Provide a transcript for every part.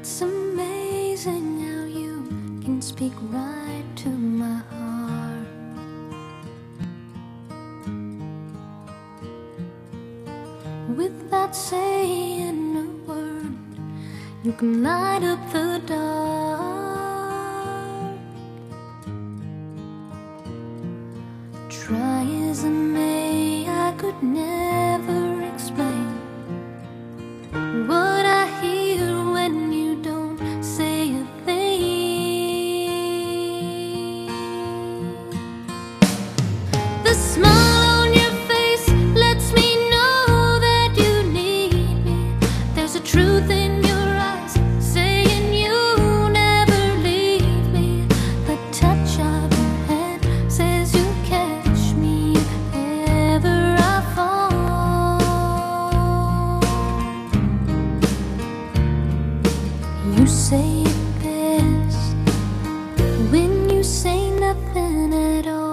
It's amazing how you can speak right to my heart. Without saying a word, you can light up the dark. Try as I may, I could never explain what I hear when you don't say a thing. The smile on your face lets me know that you need me. There's a truth in your eyes saying you never leave me. The touch of your hand says you'll catch me if ever I fall. You say it best when you say nothing at all.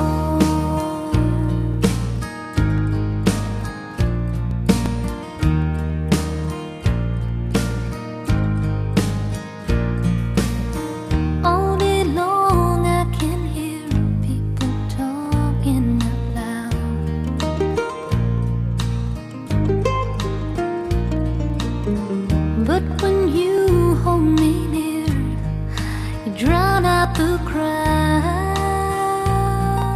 All day long I can hear people talking out loud, but when you hold me near, you drown out the crowd.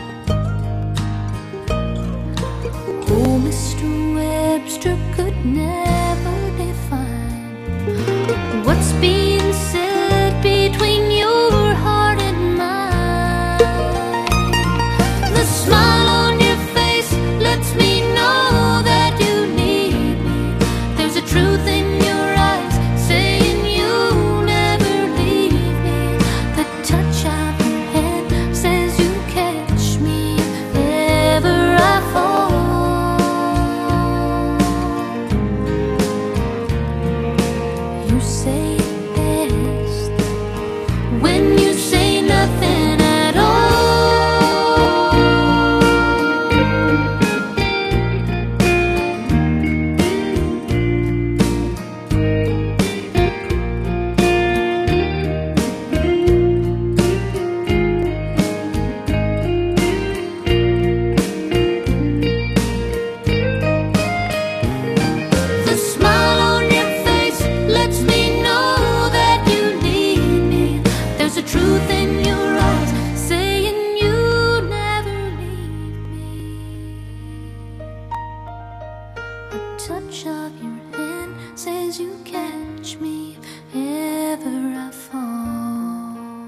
Oh, Mr. Webster could never define what's being said between your heart and mine. The smile on your face lets me know that you need me. There's a truth in your eyes saying you'll never leave me. The touch of your hand says you'll catch me if ever I fall. You say it best when you say nothing at all. The smile on your face lets me know that you need me. There's a truth in your eyes saying you never leave me. A touch of your hand says you catch me if ever I fall.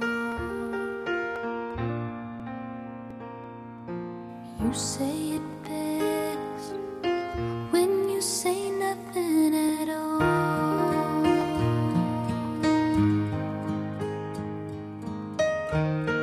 You say it best when you say nothing at all.